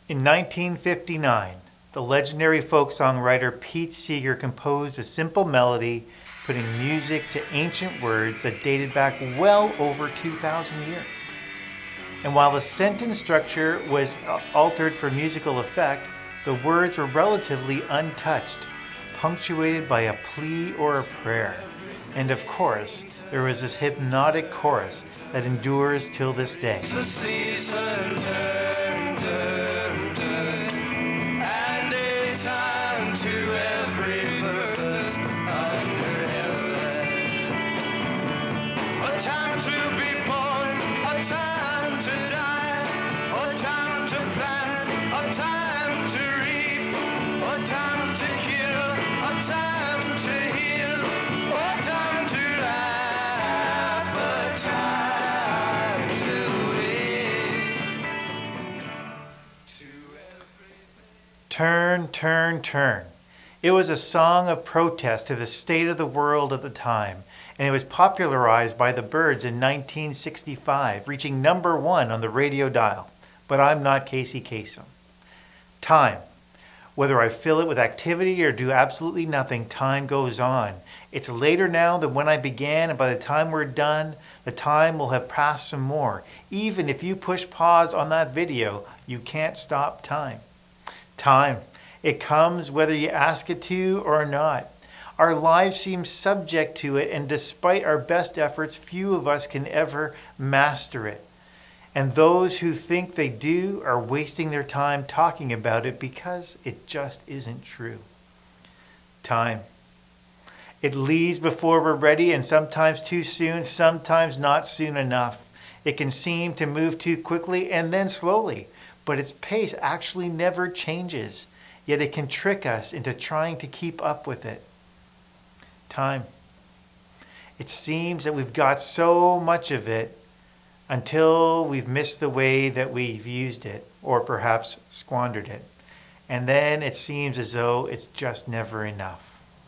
In 1959, the legendary folk songwriter Pete Seeger composed a simple melody, putting music to ancient words that dated back well over 2,000 years. And while the sentence structure was altered for musical effect, the words were relatively untouched, punctuated by a plea or a prayer. And of course, there was this hypnotic chorus that endures till this day. The season turn, turn, turn, and it's time to every person under heaven. A time to be born, a time to die, a time to plant, a time to reap, a time to heal, a time to heal, a time to laugh, a time to weep. Turn, turn, turn. It was a song of protest to the state of the world at the time, and it was popularized by the Byrds in 1965, reaching number 1 on the radio dial. But I'm not Casey Kasem. Time. Whether I fill it with activity or do absolutely nothing, time goes on. It's later now than when I began, and by the time we're done, the time will have passed some more. Even if you push pause on that video, you can't stop time. Time. It comes whether you ask it to or not. Our lives seem subject to it, and despite our best efforts, few of us can ever master it. And those who think they do are wasting their time talking about it because it just isn't true. Time. It leaves before we're ready, and sometimes too soon, sometimes not soon enough. It can seem to move too quickly and then slowly, but its pace actually never changes. Yet it can trick us into trying to keep up with it. Time. It seems that we've got so much of it until we've missed the way that we've used it, or perhaps squandered it. And then it seems as though it's just never enough.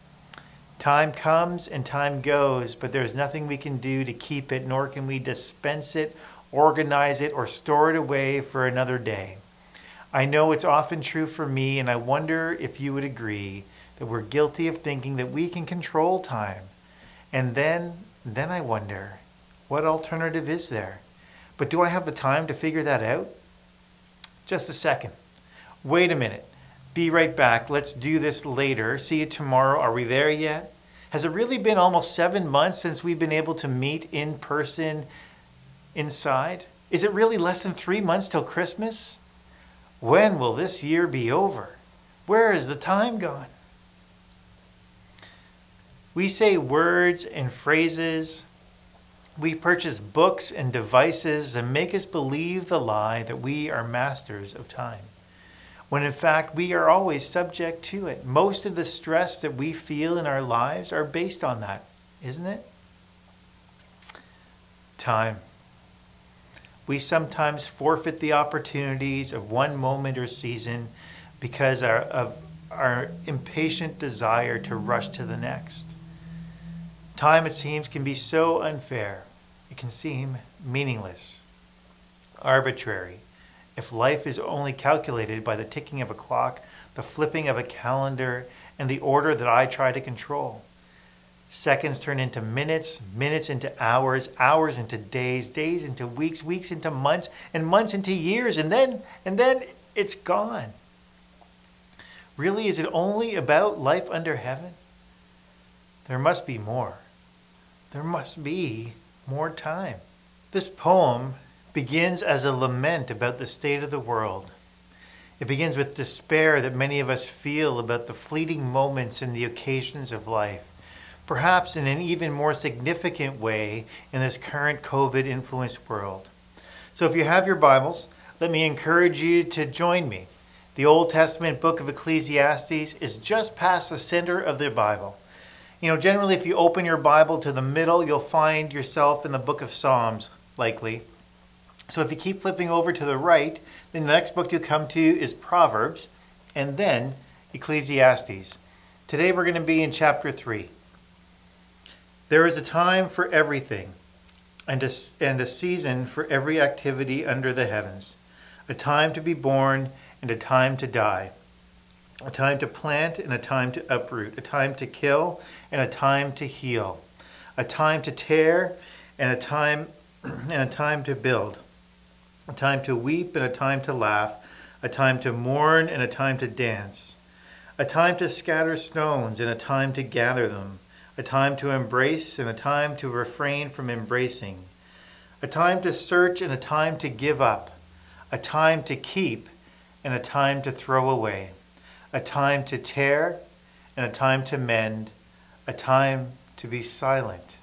Time comes and time goes, but there's nothing we can do to keep it, nor can we dispense it, organize it, or store it away for another day. I know it's often true for me, and I wonder if you would agree that we're guilty of thinking that we can control time. And then I wonder, what alternative is there? But do I have the time to figure that out? Just a second. Wait a minute. Be right back. Let's do this later. See you tomorrow. Are we there yet? Has it really been almost 7 months since we've been able to meet in person inside? Is it really less than 3 months till Christmas? When will this year be over? Where has the time gone? We say words and phrases. We purchase books and devices that make us believe the lie that we are masters of time, when in fact we are always subject to it. Most of the stress that we feel in our lives are based on that, isn't it? Time. We sometimes forfeit the opportunities of one moment or season because of our impatient desire to rush to the next. Time, it seems, can be so unfair. It can seem meaningless, arbitrary. If life is only calculated by the ticking of a clock, the flipping of a calendar, and the order that I try to control. Seconds turn into minutes, minutes into hours, hours into days, days into weeks, weeks into months, and months into years, and then it's gone. Really, is it only about life under heaven? There must be more. There must be more time. This poem begins as a lament about the state of the world. It begins with despair that many of us feel about the fleeting moments and the occasions of life, perhaps in an even more significant way in this current COVID-influenced world. So if you have your Bibles, let me encourage you to join me. The Old Testament book of Ecclesiastes is just past the center of the Bible. You know, generally if you open your Bible to the middle, you'll find yourself in the book of Psalms, likely. So if you keep flipping over to the right, then the next book you'll come to is Proverbs, and then Ecclesiastes. Today we're going to be in chapter 3. There is a time for everything, and a season for every activity under the heavens, a time to be born and a time to die, a time to plant and a time to uproot, a time to kill and a time to heal, a time to tear and a time to build, a time to weep and a time to laugh, a time to mourn and a time to dance, a time to scatter stones and a time to gather them, a time to embrace and a time to refrain from embracing, a time to search and a time to give up, a time to keep and a time to throw away, a time to tear and a time to mend, a time to be silent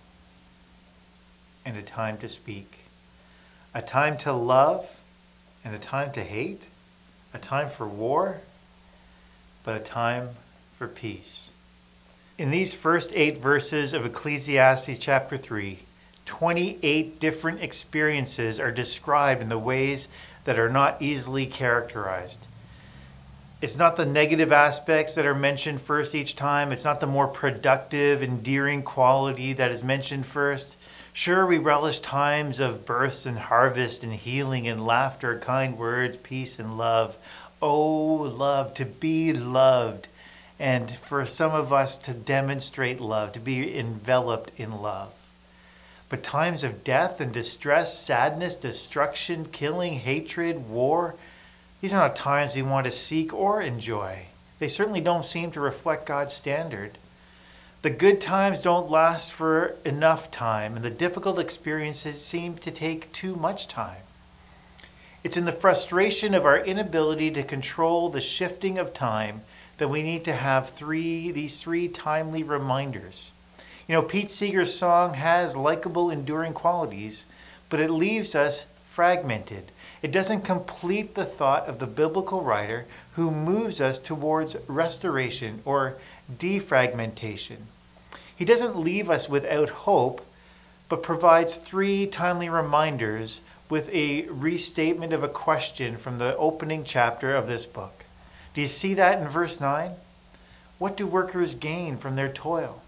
and a time to speak, a time to love and a time to hate, a time for war, but a time for peace. In these first 8 verses of Ecclesiastes chapter 3, 28 different experiences are described in the ways that are not easily characterized. It's not the negative aspects that are mentioned first each time. It's not the more productive, endearing quality that is mentioned first. Sure, we relish times of births and harvest and healing and laughter, kind words, peace and love. Oh, love, to be loved. And for some of us to demonstrate love, to be enveloped in love. But times of death and distress, sadness, destruction, killing, hatred, war, these are not times we want to seek or enjoy. They certainly don't seem to reflect God's standard. The good times don't last for enough time, and the difficult experiences seem to take too much time. It's in the frustration of our inability to control the shifting of time that we need to have these three timely reminders. You know, Pete Seeger's song has likable, enduring qualities, but it leaves us fragmented. It doesn't complete the thought of the biblical writer who moves us towards restoration or defragmentation. He doesn't leave us without hope, but provides 3 timely reminders with a restatement of a question from the opening chapter of this book. Do you see that in verse 9? What do workers gain from their toil?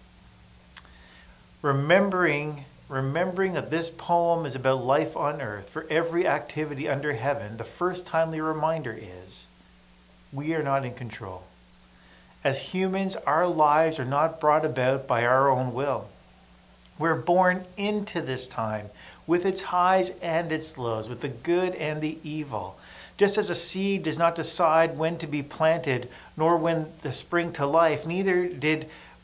Remembering that this poem is about life on earth, for every activity under heaven, the first timely reminder is, we are not in control. As humans, our lives are not brought about by our own will. We're born into this time with its highs and its lows, with the good and the evil. Just as a seed does not decide when to be planted, nor when to spring to life, neither do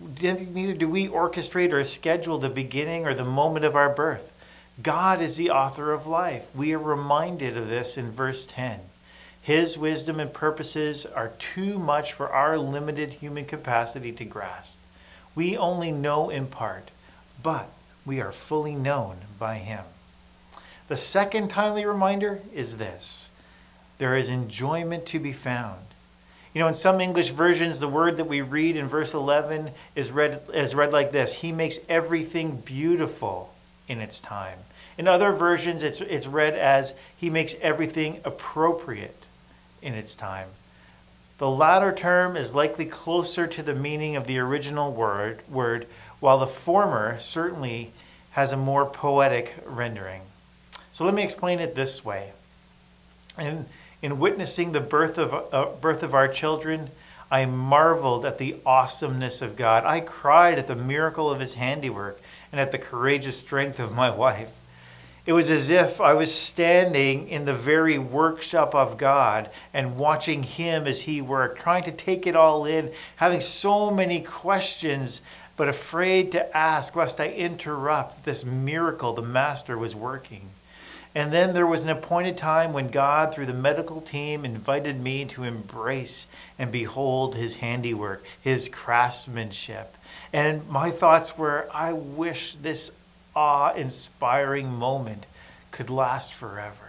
we orchestrate or schedule the beginning or the moment of our birth. God is the author of life. We are reminded of this in verse 10. His wisdom and purposes are too much for our limited human capacity to grasp. We only know in part, but we are fully known by Him. The second timely reminder is this: there is enjoyment to be found. You know, in some English versions, the word that we read in verse 11 is read like this: He makes everything beautiful in its time. In other versions, it's read as He makes everything appropriate in its time. The latter term is likely closer to the meaning of the original word, while the former certainly has a more poetic rendering. So let me explain it this way. In witnessing the birth of our children, I marveled at the awesomeness of God. I cried at the miracle of His handiwork and at the courageous strength of my wife. It was as if I was standing in the very workshop of God and watching Him as He worked, trying to take it all in, having so many questions, but afraid to ask lest I interrupt this miracle the Master was working. And then there was an appointed time when God, through the medical team, invited me to embrace and behold His handiwork, His craftsmanship. And my thoughts were, I wish this awe-inspiring moment could last forever.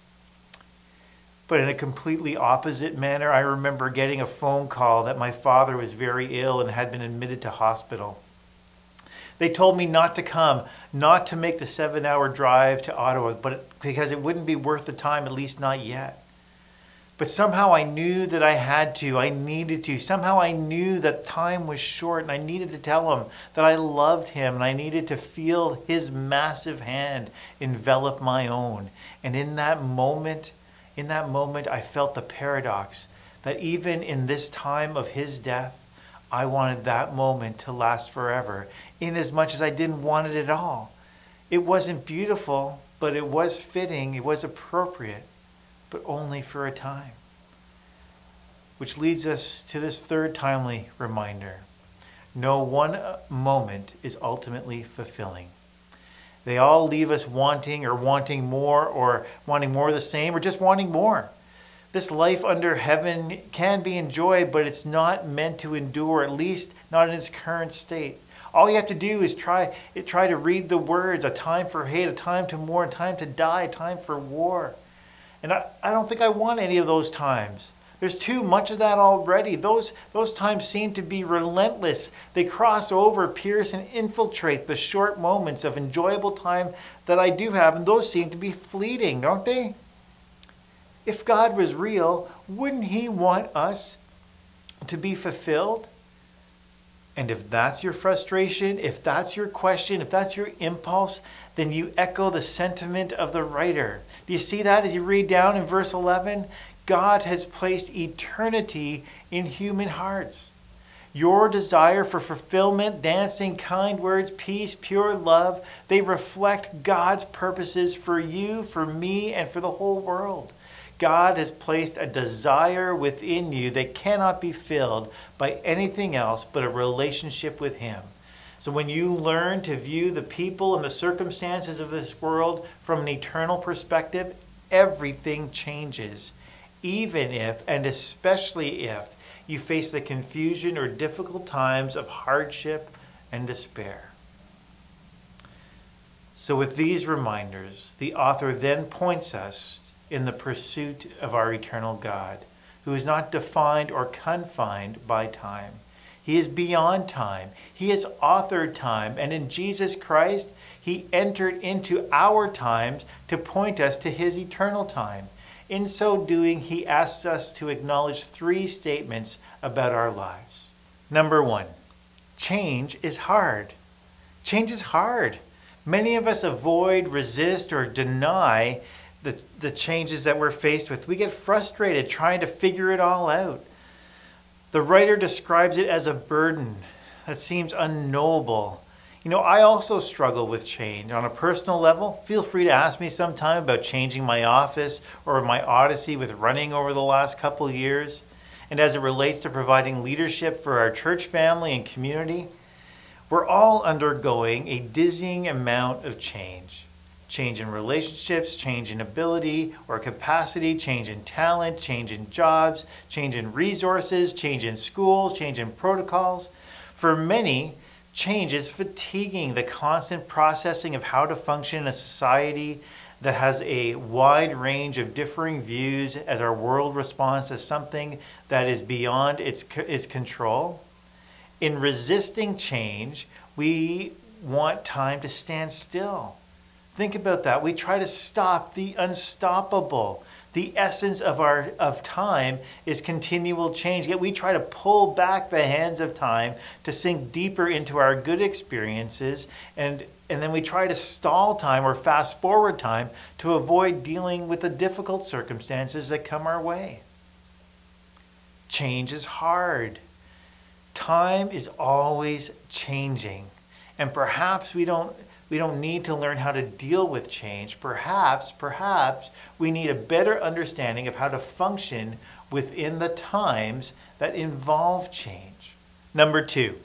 But in a completely opposite manner, I remember getting a phone call that my father was very ill and had been admitted to hospital. They told me not to come, not to make the 7-hour drive to Ottawa, but because it wouldn't be worth the time, at least not yet. But somehow I knew that I needed to. Somehow I knew that time was short and I needed to tell him that I loved him and I needed to feel his massive hand envelop my own. And in that moment, In that moment, I felt the paradox that even in this time of his death, I wanted that moment to last forever, inasmuch as I didn't want it at all. It wasn't beautiful, but it was fitting, it was appropriate, but only for a time. Which leads us to this third timely reminder. No one moment is ultimately fulfilling. They all leave us wanting more of the same, or just wanting more. This life under heaven can be enjoyed, but it's not meant to endure, at least not in its current state. All you have to do is try to read the words, a time for hate, a time to mourn, a time to die, a time for war. And I don't think I want any of those times. There's too much of that already. Those times seem to be relentless. They cross over, pierce, and infiltrate the short moments of enjoyable time that I do have, and those seem to be fleeting, don't they? If God was real, wouldn't he want us to be fulfilled? And if that's your frustration, if that's your question, if that's your impulse, then you echo the sentiment of the writer. Do you see that as you read down in verse 11? God has placed eternity in human hearts. Your desire for fulfillment, dancing, kind words, peace, pure love, they reflect God's purposes for you, for me, and for the whole world. God has placed a desire within you that cannot be filled by anything else but a relationship with him. So when you learn to view the people and the circumstances of this world from an eternal perspective, everything changes. Even if, and especially if, you face the confusion or difficult times of hardship and despair. So with these reminders, the author then points us in the pursuit of our eternal God, who is not defined or confined by time. He is beyond time. He has authored time, and in Jesus Christ, he entered into our times to point us to his eternal time. In so doing, he asks us to acknowledge three statements about our lives. Number one, change is hard. Change is hard. Many of us avoid, resist, or deny the changes that we're faced with. We get frustrated trying to figure it all out. The writer describes it as a burden that seems unknowable. I also struggle with change. On a personal level, feel free to ask me sometime about changing my office or my odyssey with running over the last couple of years. And as it relates to providing leadership for our church family and community, we're all undergoing a dizzying amount of change. Change in relationships, change in ability or capacity, change in talent, change in jobs, change in resources, change in schools, change in protocols. For many, change is fatiguing, the constant processing of how to function in a society that has a wide range of differing views as our world responds to something that is beyond its control. In resisting change, we want time to stand still. Think about that. We try to stop the unstoppable. The essence of time is continual change. Yet we try to pull back the hands of time to sink deeper into our good experiences, and then we try to stall time or fast forward time to avoid dealing with the difficult circumstances that come our way. Change is hard. Time is always changing, and perhaps we don't need to learn how to deal with change. Perhaps we need a better understanding of how to function within the times that involve change. Number two,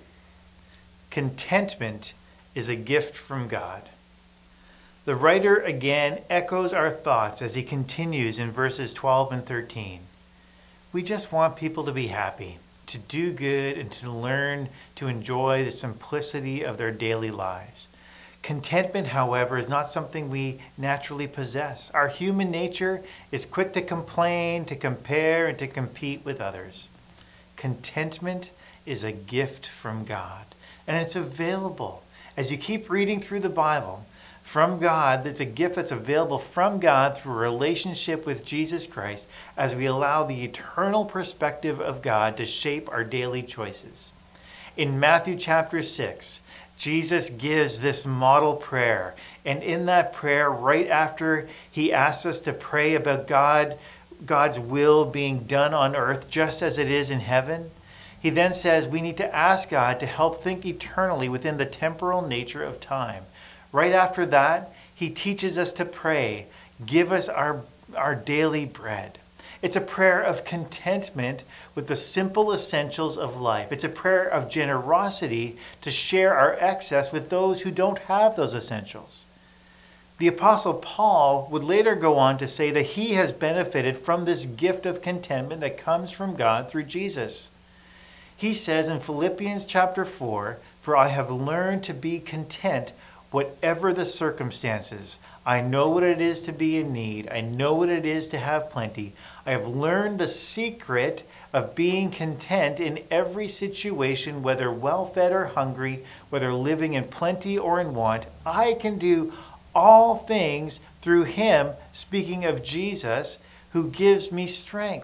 contentment is a gift from God. The writer again echoes our thoughts as he continues in verses 12 and 13. We just want people to be happy, to do good, and to learn to enjoy the simplicity of their daily lives. Contentment, however, is not something we naturally possess. Our human nature is quick to complain, to compare, and to compete with others. Contentment is a gift from God, and it's available. As you keep reading through the Bible, from God, it's a gift that's available from God through a relationship with Jesus Christ as we allow the eternal perspective of God to shape our daily choices. In Matthew chapter 6, Jesus gives this model prayer. And in that prayer, right after he asks us to pray about God God's will being done on earth just as it is in heaven, he then says we need to ask God to help think eternally within the temporal nature of time. Right after that, he teaches us to pray, give us our daily bread. It's a prayer of contentment with the simple essentials of life. It's a prayer of generosity to share our excess with those who don't have those essentials. The Apostle Paul would later go on to say that he has benefited from this gift of contentment that comes from God through Jesus. He says in Philippians chapter 4, "For I have learned to be content whatever the circumstances. I know what it is to be in need. I know what it is to have plenty. I have learned the secret of being content in every situation, whether well-fed or hungry, whether living in plenty or in want. I can do all things through him," speaking of Jesus, "who gives me strength."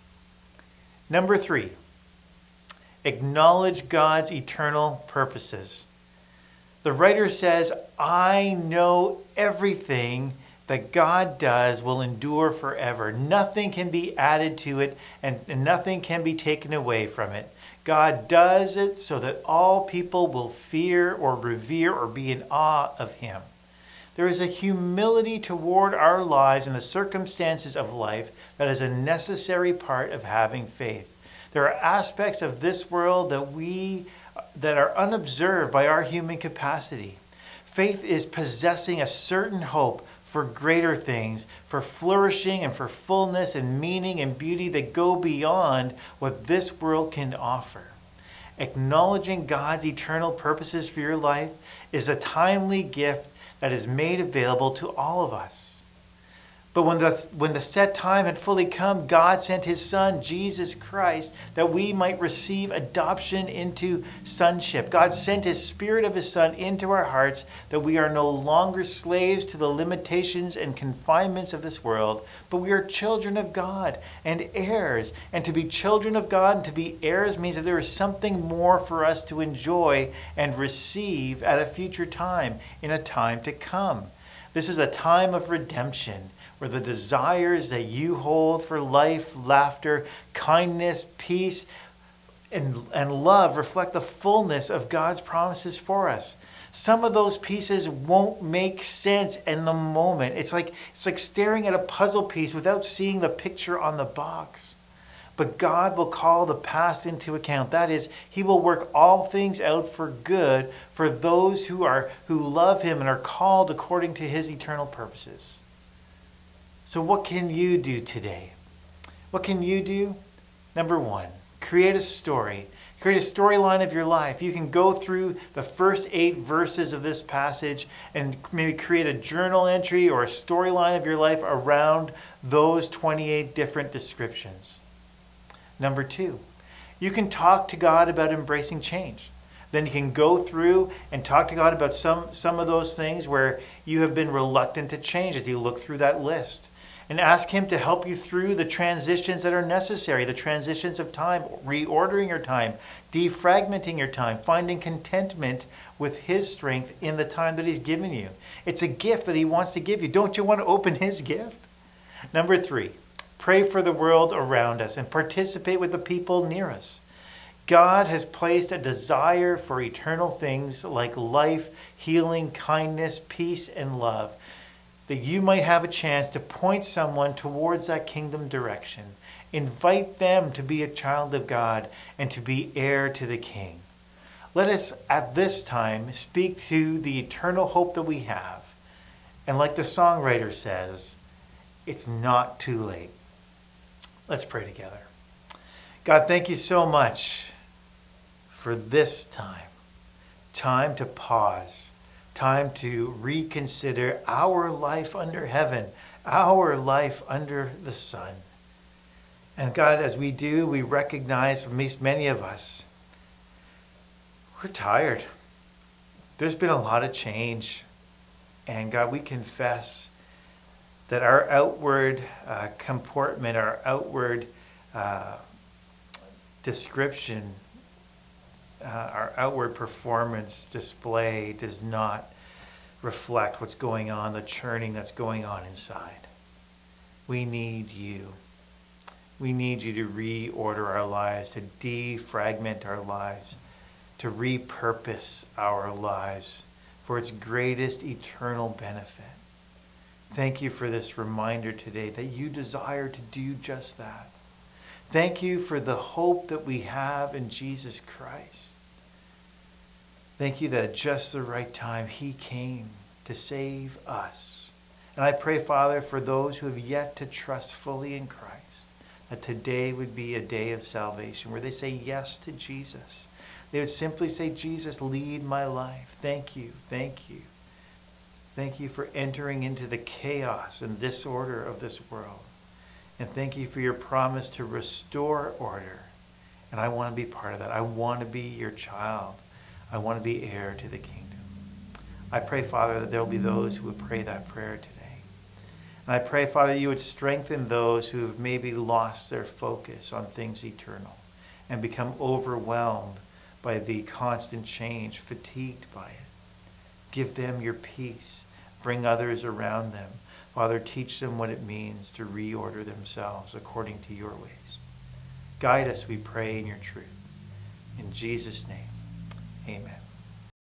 Number 3, acknowledge God's eternal purposes. The writer says, "I know everything that God does will endure forever. Nothing can be added to it, and nothing can be taken away from it. God does it so that all people will fear or revere or be in awe of him." There is a humility toward our lives and the circumstances of life that is a necessary part of having faith. There are aspects of this world that are unobserved by our human capacity. Faith is possessing a certain hope for greater things, for flourishing and for fullness and meaning and beauty that go beyond what this world can offer. Acknowledging God's eternal purposes for your life is a timely gift that is made available to all of us. But when the set time had fully come, God sent his Son, Jesus Christ, that we might receive adoption into sonship. God sent his Spirit of his Son into our hearts, that we are no longer slaves to the limitations and confinements of this world, but we are children of God and heirs. And to be children of God and to be heirs means that there is something more for us to enjoy and receive at a future time, in a time to come. This is a time of redemption, where the desires that you hold for life, laughter, kindness, peace, and love reflect the fullness of God's promises for us. Some of those pieces won't make sense in the moment. It's like staring at a puzzle piece without seeing the picture on the box. But God will call the past into account. That is, he will work all things out for good for those who love him and are called according to his eternal purposes. So what can you do today? What can you do? Number 1, create a story. Create a storyline of your life. You can go through the first 8 verses of this passage and maybe create a journal entry or a storyline of your life around those 28 different descriptions. Number 2, you can talk to God about embracing change. Then you can go through and talk to God about some of those things where you have been reluctant to change as you look through that list. And ask him to help you through the transitions that are necessary, the transitions of time, reordering your time, defragmenting your time, finding contentment with his strength in the time that he's given you. It's a gift that he wants to give you. Don't you want to open his gift? Number 3, pray for the world around us and participate with the people near us. God has placed a desire for eternal things like life, healing, kindness, peace, and love, that you might have a chance to point someone towards that kingdom direction. Invite them to be a child of God and to be heir to the King. Let us at this time speak to the eternal hope that we have. And like the songwriter says, it's not too late. Let's pray together. God, thank you so much for this time to pause. Time to reconsider our life under heaven, our life under the sun. And God, as we do, we recognize, at least many of us, we're tired. There's been a lot of change. And God, we confess that our outward comportment, our outward description, our outward performance display does not reflect what's going on, the churning that's going on inside. We need you. We need you to reorder our lives, to defragment our lives, to repurpose our lives for its greatest eternal benefit. Thank you for this reminder today that you desire to do just that. Thank you for the hope that we have in Jesus Christ. Thank you that at just the right time, he came to save us. And I pray, Father, for those who have yet to trust fully in Christ, that today would be a day of salvation where they say yes to Jesus. They would simply say, Jesus, lead my life. Thank you, thank you. Thank you for entering into the chaos and disorder of this world. And thank you for your promise to restore order. And I want to be part of that. I want to be your child. I want to be heir to the kingdom. I pray, Father, that there will be those who would pray that prayer today. And I pray, Father, you would strengthen those who have maybe lost their focus on things eternal and become overwhelmed by the constant change, fatigued by it. Give them your peace. Bring others around them. Father, teach them what it means to reorder themselves according to your ways. Guide us, we pray, in your truth. In Jesus' name, amen.